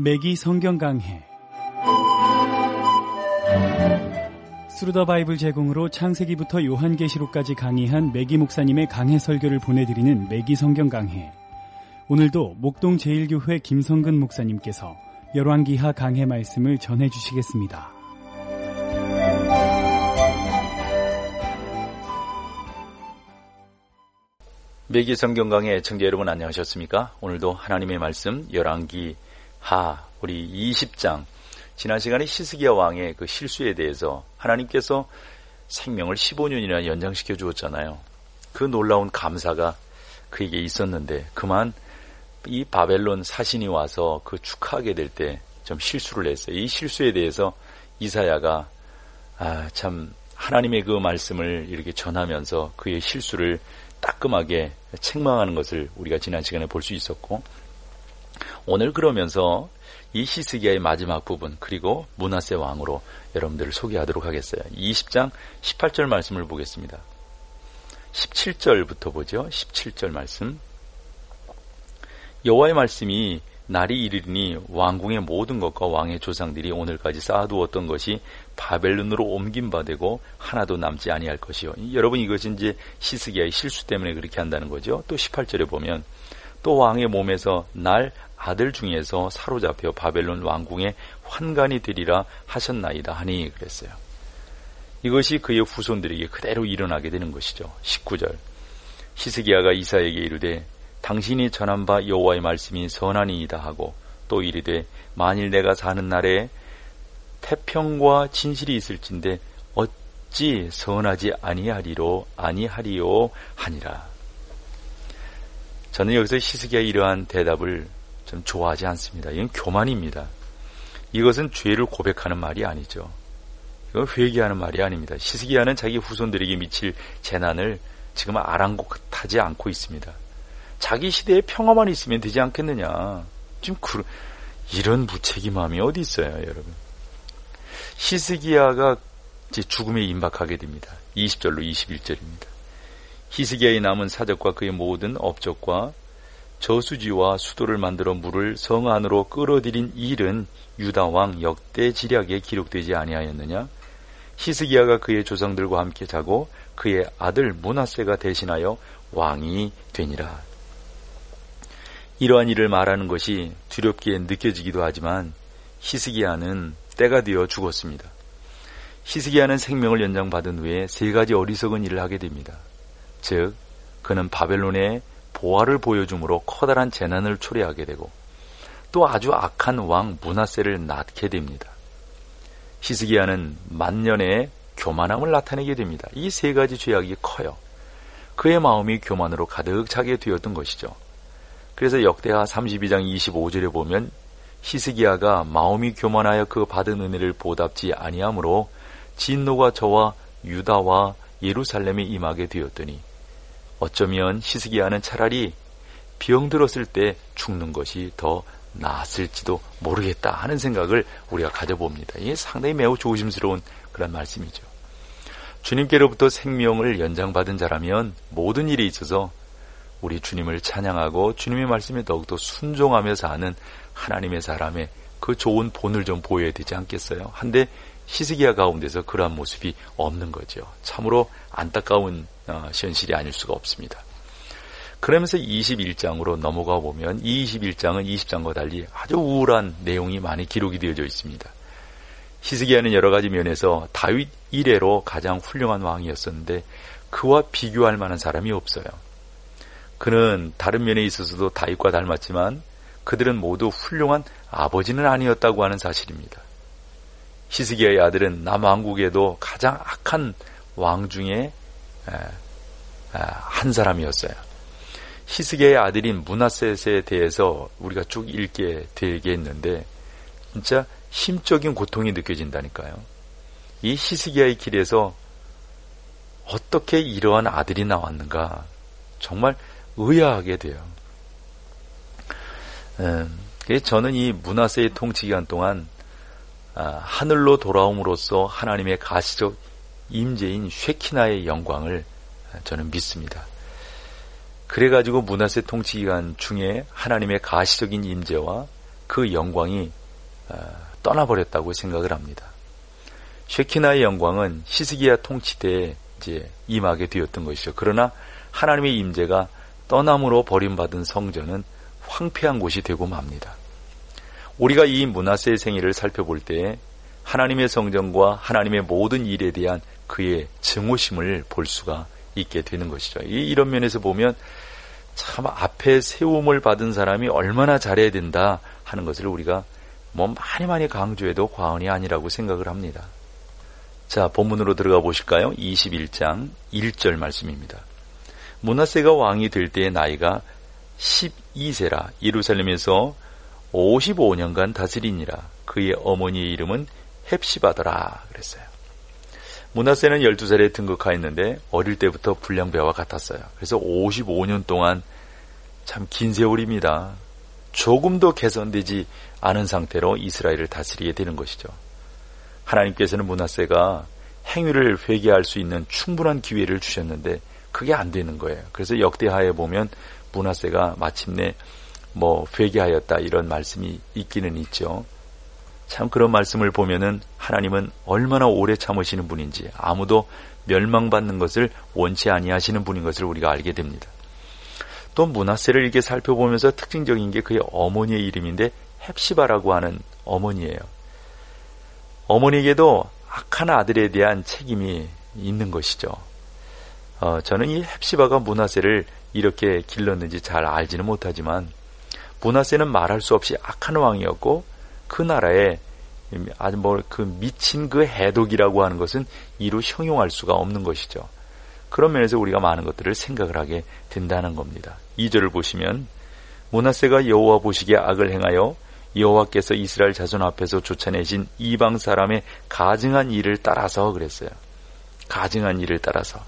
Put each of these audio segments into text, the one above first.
매기 성경 강해. 스루더 바이블 제공으로 창세기부터 요한계시록까지 강의한 매기 목사님의 강해 설교를 보내드리는 매기 성경 강해. 오늘도 목동 제1교회 김성근 목사님께서 열왕기하 강해 말씀을 전해주시겠습니다. 매기 성경 강해 애청자 여러분 안녕하셨습니까? 오늘도 하나님의 말씀 열왕기하 우리 20장 지난 시간에 히스기야 왕의 그 실수에 대해서 하나님께서 생명을 15년이나 연장시켜 주었잖아요. 그 놀라운 감사가 그에게 있었는데 그만 이 바벨론 사신이 와서 그 축하하게 될 때 좀 실수를 했어요. 이 실수에 대해서 이사야가 참 하나님의 그 말씀을 이렇게 전하면서 그의 실수를 따끔하게 책망하는 것을 우리가 지난 시간에 볼 수 있었고, 오늘 그러면서 이 히스기야의 마지막 부분 그리고 므낫세 왕으로 여러분들을 소개하도록 하겠어요. 20장 18절 말씀을 보겠습니다. 17절부터 보죠. 17절 말씀. 여호와의 말씀이 날이 이르리니 왕궁의 모든 것과 왕의 조상들이 오늘까지 쌓아두었던 것이 바벨론으로 옮긴 바 되고 하나도 남지 아니할 것이요. 여러분, 이것이 이제 히스기야의 실수 때문에 그렇게 한다는 거죠. 또 18절에 보면 또 왕의 몸에서 날 아들 중에서 사로잡혀 바벨론 왕궁의 환관이 되리라 하셨나이다 하니 그랬어요. 이것이 그의 후손들에게 그대로 일어나게 되는 것이죠. 19절. 히스기야가 이사야에게 이르되 당신이 전한 바 여호와의 말씀이 선하니이다 하고 또 이르되 만일 내가 사는 날에 태평과 진실이 있을진데 어찌 선하지 아니하리요 하니라. 저는 여기서 히스기야의 이러한 대답을 좀 좋아하지 않습니다. 이건 교만입니다. 이것은 죄를 고백하는 말이 아니죠. 이건 회개하는 말이 아닙니다. 히스기야는 자기 후손들에게 미칠 재난을 지금 아랑곳하지 않고 있습니다. 자기 시대에 평화만 있으면 되지 않겠느냐. 지금 이런 무책임함이 어디 있어요, 여러분. 히스기야가 이제 죽음에 임박하게 됩니다. 20절로 21절입니다. 히스기야의 남은 사적과 그의 모든 업적과 저수지와 수도를 만들어 물을 성 안으로 끌어들인 일은 유다 왕 역대 지략에 기록되지 아니하였느냐? 히스기야가 그의 조상들과 함께 자고 그의 아들 므낫세가 대신하여 왕이 되니라. 이러한 일을 말하는 것이 두렵게 느껴지기도 하지만 히스기야는 때가 되어 죽었습니다. 히스기야는 생명을 연장받은 후에 세 가지 어리석은 일을 하게 됩니다. 즉, 그는 바벨론의 보화를 보여줌으로 커다란 재난을 초래하게 되고 또 아주 악한 왕 므낫세를 낳게 됩니다. 히스기야는 만년의 교만함을 나타내게 됩니다. 이 세 가지 죄악이 커요. 그의 마음이 교만으로 가득 차게 되었던 것이죠. 그래서 역대하 32장 25절에 보면 히스기야가 마음이 교만하여 그 받은 은혜를 보답지 아니하므로 진노가 저와 유다와 예루살렘에 임하게 되었더니 어쩌면 히스기야는 차라리 병들었을 때 죽는 것이 더 나았을지도 모르겠다 하는 생각을 우리가 가져봅니다. 이게 상당히 매우 조심스러운 그런 말씀이죠. 주님께로부터 생명을 연장받은 자라면 모든 일에 있어서 우리 주님을 찬양하고 주님의 말씀에 더욱더 순종하며 사는 하나님의 사람의 그 좋은 본을 좀 보여야 되지 않겠어요? 한데 히스기야 가운데서 그러한 모습이 없는 거죠. 참으로 안타까운 현실이 아닐 수가 없습니다. 그러면서 21장으로 넘어가 보면 이 21장은 20장과 달리 아주 우울한 내용이 많이 기록이 되어져 있습니다. 히스기야는 여러 가지 면에서 다윗 이래로 가장 훌륭한 왕이었었는데 그와 비교할 만한 사람이 없어요. 그는 다른 면에 있어서도 다윗과 닮았지만 그들은 모두 훌륭한 아버지는 아니었다고 하는 사실입니다. 히스기야의 아들은 남왕국에도 가장 악한 왕 중에 한 사람이었어요. 히스기야의 아들인 므낫셋에 대해서 우리가 쭉 읽게 되겠는데 진짜 심적인 고통이 느껴진다니까요. 이 히스기야의 길에서 어떻게 이러한 아들이 나왔는가 정말 의아하게 돼요. 저는 이 므낫세의 통치 기간 동안 하늘로 돌아옴으로써 하나님의 가시적 임재인 쉐키나의 영광을 저는 믿습니다. 그래가지고 므낫세 통치 기간 중에 하나님의 가시적인 임재와 그 영광이 떠나버렸다고 생각을 합니다. 쉐키나의 영광은 히스기야 통치 때에 이제 임하게 되었던 것이죠. 그러나 하나님의 임재가 떠남으로 버림받은 성전은 황폐한 곳이 되고 맙니다. 우리가 이 므낫세의 생애를 살펴볼 때 하나님의 성전과 하나님의 모든 일에 대한 그의 증오심을 볼 수가 있게 되는 것이죠. 이런 면에서 보면 참 앞에 세움을 받은 사람이 얼마나 잘해야 된다 하는 것을 우리가 많이 강조해도 과언이 아니라고 생각을 합니다. 자, 본문으로 들어가 보실까요? 21장 1절 말씀입니다. 므낫세가 왕이 될 때의 나이가 12세라 예루살렘에서 55년간 다스리니라. 그의 어머니의 이름은 헵시바더라 그랬어요. 므낫세는 12살에 등극하였는데 어릴 때부터 불량배와 같았어요. 그래서 55년 동안 참 긴 세월입니다. 조금도 개선되지 않은 상태로 이스라엘을 다스리게 되는 것이죠. 하나님께서는 므낫세가 행위를 회개할 수 있는 충분한 기회를 주셨는데 그게 안 되는 거예요. 그래서 역대하에 보면 므낫세가 마침내 회개하였다 이런 말씀이 있기는 있죠. 참 그런 말씀을 보면은 하나님은 얼마나 오래 참으시는 분인지, 아무도 멸망받는 것을 원치 아니하시는 분인 것을 우리가 알게 됩니다. 또 므낫세를 이렇게 살펴보면서 특징적인 게 그의 어머니의 이름인데 헵시바라고 하는 어머니예요. 어머니에게도 악한 아들에 대한 책임이 있는 것이죠. 저는 이 헵시바가 므낫세를 이렇게 길렀는지 잘 알지는 못하지만 므낫세는 말할 수 없이 악한 왕이었고 그 나라에 아주 그 미친 그 해독이라고 하는 것은 이루 형용할 수가 없는 것이죠. 그런 면에서 우리가 많은 것들을 생각을 하게 된다는 겁니다. 2절을 보시면 므낫세가 여호와 보시기에 악을 행하여 여호와께서 이스라엘 자손 앞에서 쫓아내신 이방 사람의 가증한 일을 따라서 그랬어요. 가증한 일을 따라서.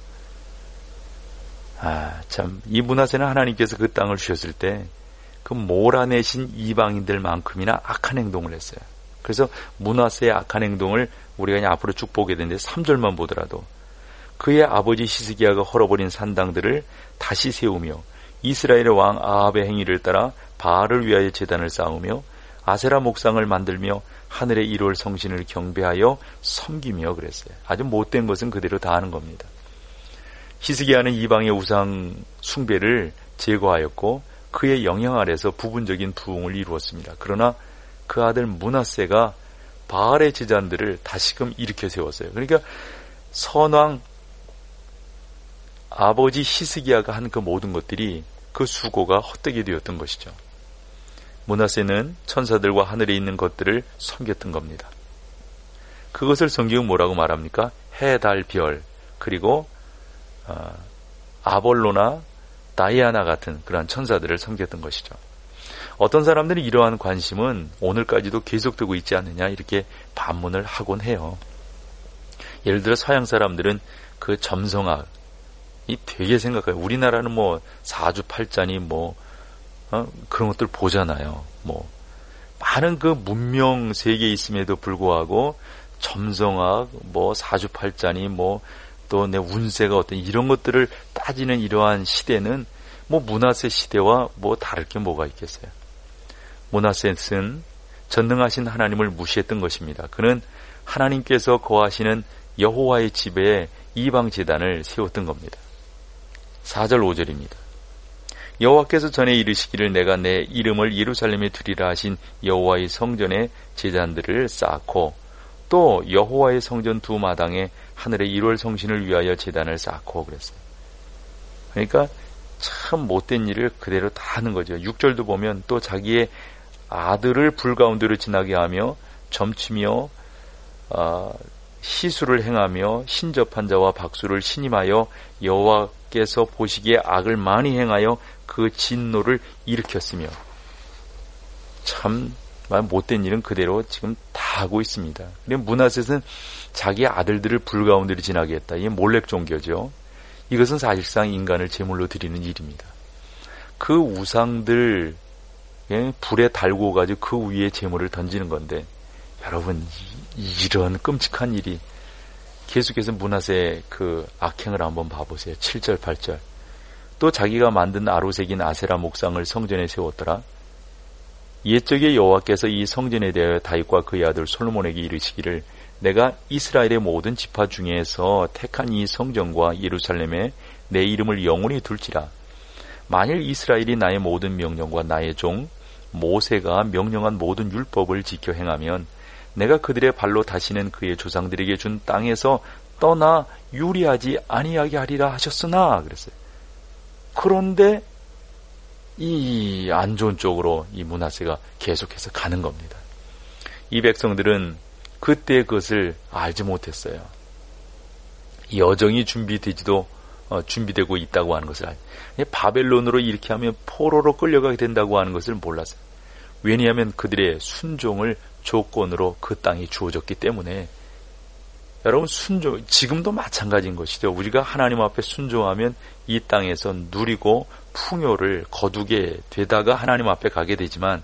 참 이 므낫세는 하나님께서 그 땅을 주셨을 때 그 몰아내신 이방인들만큼이나 악한 행동을 했어요. 그래서 므낫세의 악한 행동을 우리가 그냥 앞으로 쭉 보게 되는데 3절만 보더라도 그의 아버지 히스기야가 헐어버린 산당들을 다시 세우며 이스라엘의 왕 아합의 행위를 따라 바알을 위하여 제단을 쌓으며 아세라 목상을 만들며 하늘의 일월 성신을 경배하여 섬기며 그랬어요. 아주 못된 것은 그대로 다 하는 겁니다. 히스기야는 이방의 우상 숭배를 제거하였고 그의 영향 아래서 부분적인 부흥을 이루었습니다. 그러나 그 아들 므낫세가 바알의 제단들을 다시금 일으켜 세웠어요. 그러니까 선왕 아버지 히스기야가 한 그 모든 것들이 그 수고가 헛되게 되었던 것이죠. 므낫세는 천사들과 하늘에 있는 것들을 섬겼던 겁니다. 그것을 성경은 뭐라고 말합니까? 해, 달, 별, 그리고 아볼로나 다이아나 같은 그러한 천사들을 섬겼던 것이죠. 어떤 사람들이 이러한 관심은 오늘까지도 계속되고 있지 않느냐 이렇게 반문을 하곤 해요. 예를 들어 서양 사람들은 그 점성학이 되게 생각해요. 우리나라는 사주팔자니 그런 것들 보잖아요. 많은 그 문명 세계에 있음에도 불구하고 점성학, 사주팔자니 또 내 운세가 어떤 이런 것들을 따지는 이러한 시대는 므낫세 시대와 다를 게 뭐가 있겠어요. 므낫세는 전능하신 하나님을 무시했던 것입니다. 그는 하나님께서 거하시는 여호와의 집에 이방 제단을 세웠던 겁니다. 4절 5절입니다. 여호와께서 전에 이르시기를 내가 내 이름을 예루살렘에 두리라 하신 여호와의 성전에 제단들을 쌓고 또 여호와의 성전 두 마당에 하늘의 일월 성신을 위하여 제단을 쌓고 그랬어요. 그러니까 참 못된 일을 그대로 다 하는 거죠. 6절도 보면 또 자기의 아들을 불 가운데로 지나게 하며 점치며 시술을 행하며 신접한 자와 박수를 신임하여 여호와께서 보시기에 악을 많이 행하여 그 진노를 일으켰으며 참 못된 일은 그대로 지금 다 하고 있습니다. 므낫세는 자기 아들들을 불 가운데로 지나게 했다. 이게 몰렉 종교죠. 이것은 사실상 인간을 제물로 드리는 일입니다. 그 우상들 불에 달고 가지고 그 위에 제물을 던지는 건데 여러분 이런 끔찍한 일이 계속해서 므낫세의 그 악행을 한번 봐보세요. 7절 8절 또 자기가 만든 아로색인 아세라 목상을 성전에 세웠더라. 옛적에 여호와께서 이 성전에 대하여 다윗과 그의 아들 솔로몬에게 이르시기를 내가 이스라엘의 모든 지파 중에서 택한 이 성전과 예루살렘에 내 이름을 영원히 둘지라. 만일 이스라엘이 나의 모든 명령과 나의 종 모세가 명령한 모든 율법을 지켜 행하면 내가 그들의 발로 다시는 그의 조상들에게 준 땅에서 떠나 유리하지 아니하게 하리라 하셨으나 그랬어요. 그런데 이 안 좋은 쪽으로 이 므낫세가 계속해서 가는 겁니다. 이 백성들은 그때 그것을 알지 못했어요. 여정이 준비되고 있다고 하는 것을 바벨론으로 이렇게 하면 포로로 끌려가게 된다고 하는 것을 몰랐어요. 왜냐하면 그들의 순종을 조건으로 그 땅이 주어졌기 때문에. 여러분, 지금도 마찬가지인 것이죠. 우리가 하나님 앞에 순종하면 이 땅에서 누리고 풍요를 거두게 되다가 하나님 앞에 가게 되지만,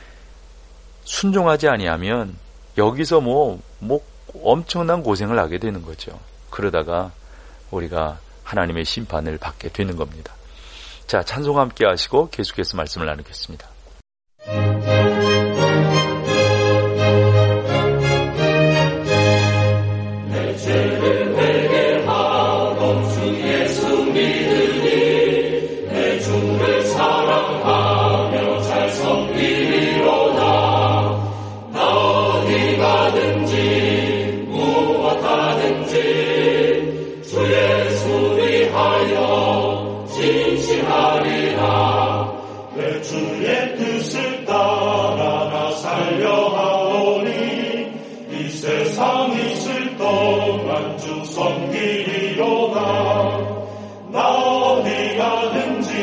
순종하지 아니하면 여기서 엄청난 고생을 하게 되는 거죠. 그러다가 우리가 하나님의 심판을 받게 되는 겁니다. 자, 찬송 함께 하시고 계속해서 말씀을 나누겠습니다. 내 죄를 회개하고 주 예수 믿으니 내 주를 사랑하며 잘 섬기리로다. 나 어디 가든지 무엇하든지 주 예수 위하여 진실하리라. 내 주의 뜻을 따라 나 살려 하오니 이 세상 있을 동안 주 섬기리로다. 나 어디 가든지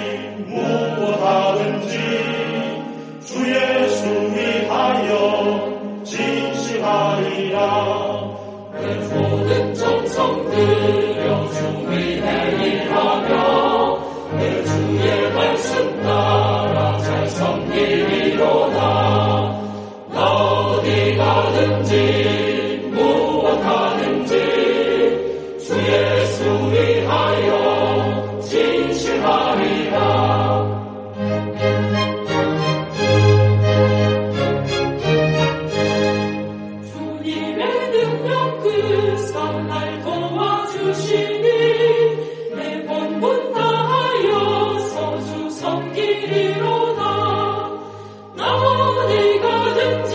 무엇하든지 주 예수 위하여 진실하리라. 내 모든 정성 들여 주 위에 일하며 내 주의 말씀 따라 잘 섬기리로다. 나 어디 가든지 무엇하든지 주 예수 위하여 진실하리라. 주님의 능력 그사 날 도와주시니 내 본분 다하여서 주 섬기리로다. 나 어디 가든지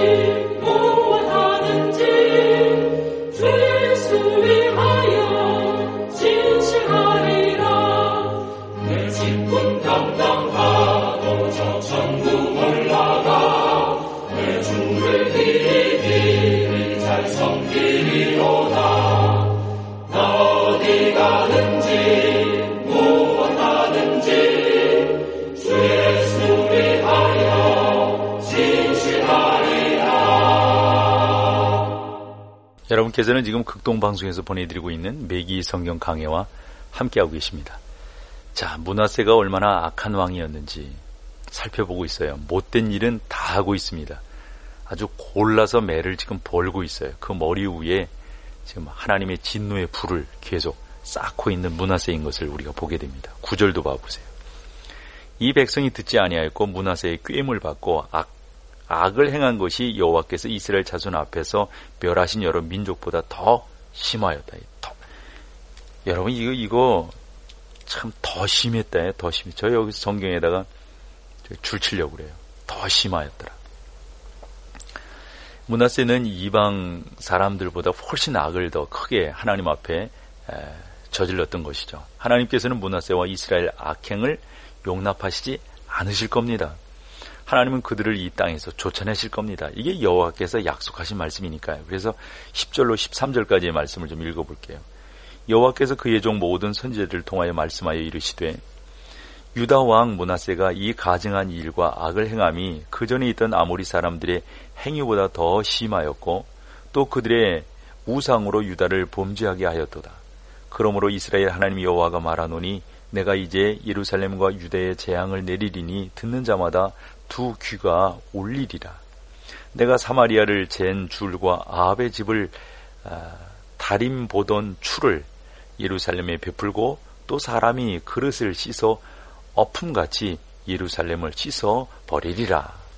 무엇하든지 주 예수 위하여 진실하리라. 내 직분 감당하고 저 천국 올라가 내 주를 길이 잘 섬기리로다. 나 어디 가든지 무엇하든지 주 예수 위하여 진실하리라. 여러분께서는 지금 극동방송에서 보내드리고 있는 매기 성경 강해와 함께하고 계십니다. 자, 므낫세가 얼마나 악한 왕이었는지 살펴보고 있어요. 못된 일은 다 하고 있습니다. 아주 골라서 매를 지금 벌고 있어요. 그 머리 위에 지금 하나님의 진노의 불을 계속 쌓고 있는 므낫세인 것을 우리가 보게 됩니다. 9절도 봐보세요. 이 백성이 듣지 아니하였고 므낫세의 꾀임을 받고 악을 행한 것이 여호와께서 이스라엘 자손 앞에서 멸하신 여러 민족보다 더 심하였다. 여러분 이거 참 더 심했다. 더 심해. 저 여기 성경에다가 줄 치려고 그래요. 더 심하였더라. 므낫세는 이방 사람들보다 훨씬 악을 더 크게 하나님 앞에 저질렀던 것이죠. 하나님께서는 므낫세와 이스라엘 악행을 용납하시지 않으실 겁니다. 하나님은 그들을 이 땅에서 쫓아내실 겁니다. 이게 여호와께서 약속하신 말씀이니까요. 그래서 10절로 13절까지의 말씀을 좀 읽어볼게요. 여호와께서 그의 종 모든 선지자들을 통하여 말씀하여 이르시되 유다 왕 므낫세가 이 가증한 일과 악을 행함이 그 전에 있던 아모리 사람들의 행위보다 더 심하였고 또 그들의 우상으로 유다를 범죄하게 하였도다. 그러므로 이스라엘 하나님 여호와가 말하노니 내가 이제 예루살렘과 유다에 재앙을 내리리니 듣는 자마다 두 귀가 울리리라. 내가 사마리아를 잰 줄과 아합의 집을 다림 보던 추를 예루살렘에 베풀고 또 사람이 그릇을 씻어 어품같이 예루살렘을 씻어 버리리라.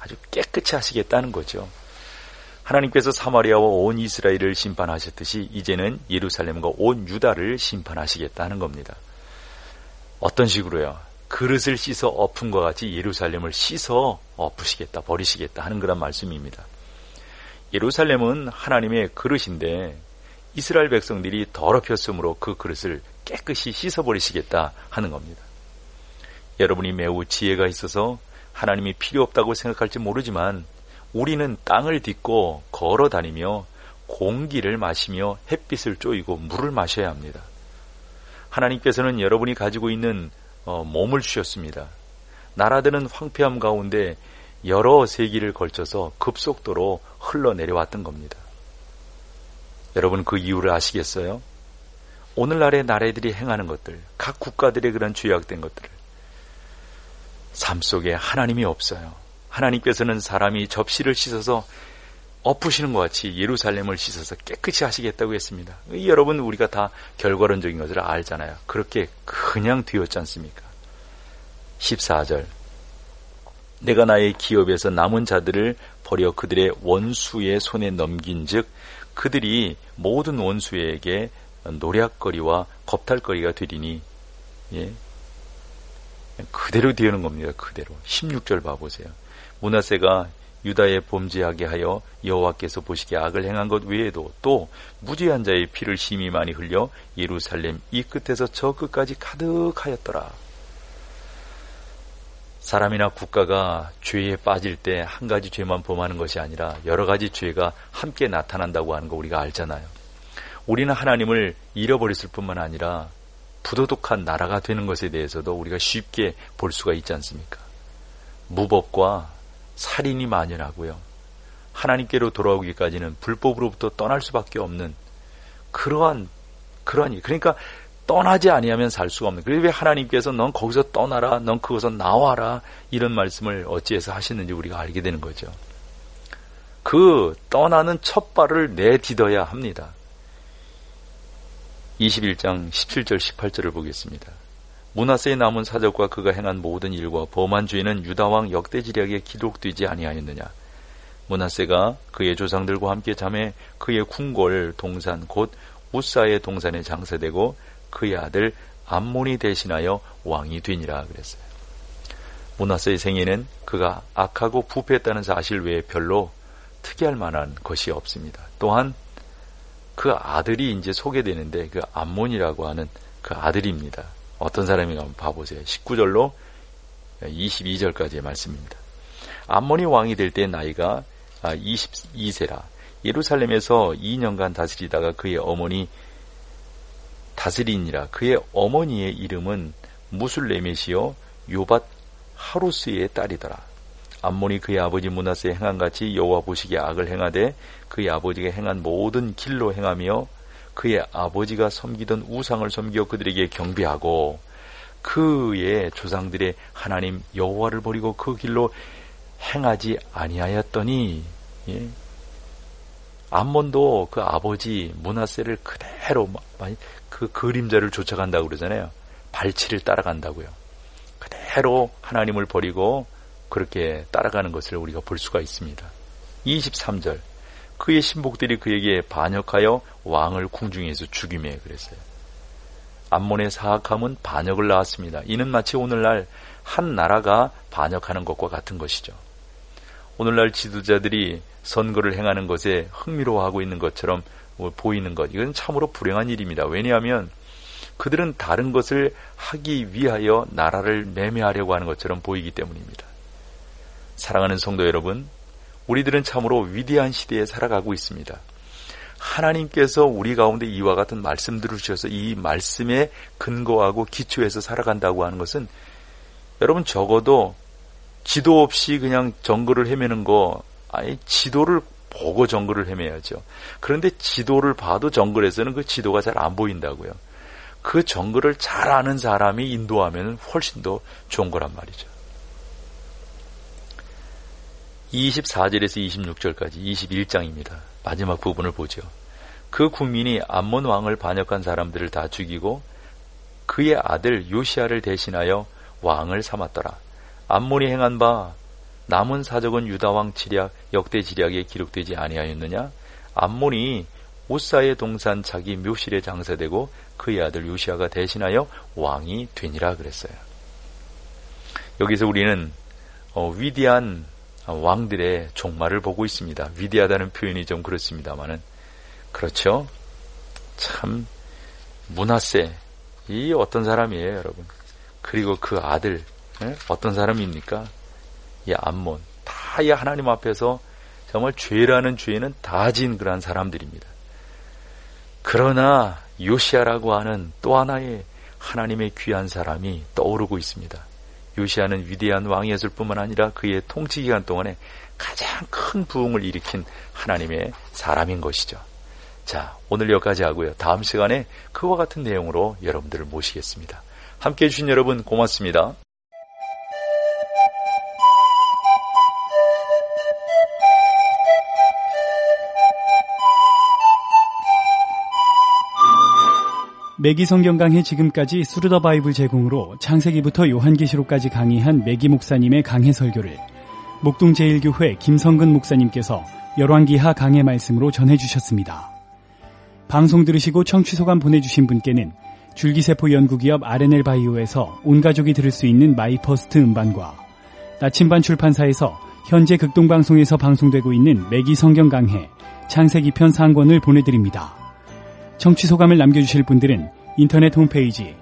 아주 깨끗이 하시겠다는 거죠. 하나님께서 사마리아와 온 이스라엘을 심판하셨듯이 이제는 예루살렘과 온 유다를 심판하시겠다는 겁니다. 어떤 식으로요? 그릇을 씻어 엎은과 같이 예루살렘을 씻어 엎으시겠다, 버리시겠다 하는 그런 말씀입니다. 예루살렘은 하나님의 그릇인데 이스라엘 백성들이 더럽혔으므로 그 그릇을 깨끗이 씻어버리시겠다 하는 겁니다. 여러분이 매우 지혜가 있어서 하나님이 필요 없다고 생각할지 모르지만 우리는 땅을 딛고 걸어 다니며 공기를 마시며 햇빛을 쬐이고 물을 마셔야 합니다. 하나님께서는 여러분이 가지고 있는 몸을 주셨습니다. 나라들은 황폐함 가운데 여러 세기를 걸쳐서 급속도로 흘러내려왔던 겁니다. 여러분 그 이유를 아시겠어요? 오늘날의 나라들이 행하는 것들, 각 국가들의 그런 죄악된 것들을 삶 속에 하나님이 없어요. 하나님께서는 사람이 접시를 씻어서 엎으시는 것 같이 예루살렘을 씻어서 깨끗이 하시겠다고 했습니다. 여러분 우리가 다 결과론적인 것을 알잖아요. 그렇게 그냥 되었지 않습니까? 14절 내가 나의 기업에서 남은 자들을 버려 그들의 원수의 손에 넘긴 즉 그들이 모든 원수에게 노략거리와 겁탈거리가 되리니 그대로 되는 겁니다. 그대로. 16절 봐보세요. 므낫세가 유다에 범죄하게 하여 여호와께서 보시기에 악을 행한 것 외에도 또 무죄한 자의 피를 심히 많이 흘려 예루살렘 이 끝에서 저 끝까지 가득하였더라. 사람이나 국가가 죄에 빠질 때 한 가지 죄만 범하는 것이 아니라 여러 가지 죄가 함께 나타난다고 하는 거 우리가 알잖아요. 우리는 하나님을 잃어버렸을 뿐만 아니라 부도덕한 나라가 되는 것에 대해서도 우리가 쉽게 볼 수가 있지 않습니까? 무법과 살인이 만연하고요. 하나님께로 돌아오기까지는 불법으로부터 떠날 수밖에 없는 그러한 그러니까 떠나지 아니하면 살 수가 없는. 그래서 왜 하나님께서 넌 거기서 떠나라, 넌 그것서 나와라 이런 말씀을 어찌해서 하시는지 우리가 알게 되는 거죠. 그 떠나는 첫 발을 내딛어야 합니다. 21장 17절 18절을 보겠습니다. 므낫세의 남은 사적과 그가 행한 모든 일과 범한 죄는 유다왕 역대지략에 기록되지 아니하였느냐. 므낫세가 그의 조상들과 함께 잠에 그의 궁궐 동산 곧 우사의 동산에 장사되고 그의 아들 암몬이 대신하여 왕이 되니라 그랬어요. 므낫세의 생애는 그가 악하고 부패했다는 사실 외에 별로 특이할 만한 것이 없습니다. 또한 그 아들이 이제 소개되는데 그 암몬이라고 하는 그 아들입니다. 어떤 사람인가 한번 봐보세요. 19절로 22절까지의 말씀입니다. 암몬이 왕이 될 때 나이가 22세라. 예루살렘에서 2년간 다스리다가 그의 어머니 다스리니라. 그의 어머니의 이름은 무술레мет이요 요밧 하루스의 딸이더라. 암몬이 그의 아버지 므낫세의 행한같이 여호와 보시기에 악을 행하되 그의 아버지가 행한 모든 길로 행하며 그의 아버지가 섬기던 우상을 섬겨 그들에게 경배하고 그의 조상들의 하나님 여호와를 버리고 그 길로 행하지 아니하였더니 암몬도 그 아버지 므낫세를 그대로 그 그림자를 쫓아간다고 그러잖아요. 발치를 따라간다고요. 그대로 하나님을 버리고 그렇게 따라가는 것을 우리가 볼 수가 있습니다. 23절 그의 신복들이 그에게 반역하여 왕을 궁중에서 죽이매 그랬어요. 암몬의 사악함은 반역을 낳았습니다. 이는 마치 오늘날 한 나라가 반역하는 것과 같은 것이죠. 오늘날 지도자들이 선거를 행하는 것에 흥미로워하고 있는 것처럼 보이는 것, 이건 참으로 불행한 일입니다. 왜냐하면 그들은 다른 것을 하기 위하여 나라를 매매하려고 하는 것처럼 보이기 때문입니다. 사랑하는 성도 여러분, 우리들은 참으로 위대한 시대에 살아가고 있습니다. 하나님께서 우리 가운데 이와 같은 말씀들을 주셔서 이 말씀에 근거하고 기초해서 살아간다고 하는 것은 여러분 적어도 지도 없이 그냥 정글을 헤매는 거, 아니 지도를 보고 정글을 헤매야죠. 그런데 지도를 봐도 정글에서는 그 지도가 잘 안 보인다고요. 그 정글을 잘 아는 사람이 인도하면 훨씬 더 좋은 거란 말이죠. 24절에서 26절까지 21장입니다. 마지막 부분을 보죠. 그 국민이 암몬 왕을 반역한 사람들을 다 죽이고 그의 아들 요시아를 대신하여 왕을 삼았더라. 암몬이 행한 바 남은 사적은 유다왕 지략 역대 지략에 기록되지 아니하였느냐? 암몬이 우사의 동산 자기 묘실에 장사되고 그의 아들 요시아가 대신하여 왕이 되니라 그랬어요. 여기서 우리는 위대한 왕들의 종말을 보고 있습니다. 위대하다는 표현이 좀 그렇습니다만은 그렇죠. 참 므낫세 이 어떤 사람이에요, 여러분? 그리고 그 아들 어떤 사람입니까? 이 암몬. 다 이 하나님 앞에서 정말 죄라는 죄는 다 지은 그러한 사람들입니다. 그러나 요시아라고 하는 또 하나의 하나님의 귀한 사람이 떠오르고 있습니다. 요시아는 위대한 왕이었을 뿐만 아니라 그의 통치 기간 동안에 가장 큰 부흥을 일으킨 하나님의 사람인 것이죠. 자, 오늘 여기까지 하고요. 다음 시간에 그와 같은 내용으로 여러분들을 모시겠습니다. 함께해 주신 여러분 고맙습니다. 매기 성경 강해 지금까지 스루더 바이블 제공으로 창세기부터 요한계시록까지 강의한 매기 목사님의 강해 설교를 목동 제1교회 김성근 목사님께서 열왕기하 강해 말씀으로 전해주셨습니다. 방송 들으시고 청취 소감 보내주신 분께는 줄기세포 연구기업 R&L 바이오에서 온가족이 들을 수 있는 마이퍼스트 음반과 나침반 출판사에서 현재 극동방송에서 방송되고 있는 매기 성경 강해 창세기편 상권을 보내드립니다. 청취 소감을 남겨주실 분들은 인터넷 홈페이지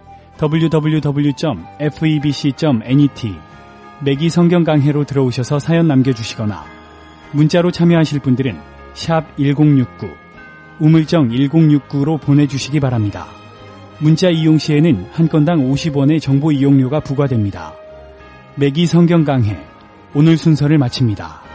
www.febc.net 매기 성경 강해로 들어오셔서 사연 남겨주시거나 문자로 참여하실 분들은 샵 1069 우물정 1069로 보내주시기 바랍니다. 문자 이용 시에는 한 건당 50원의 정보 이용료가 부과됩니다. 매기 성경 강해 오늘 순서를 마칩니다.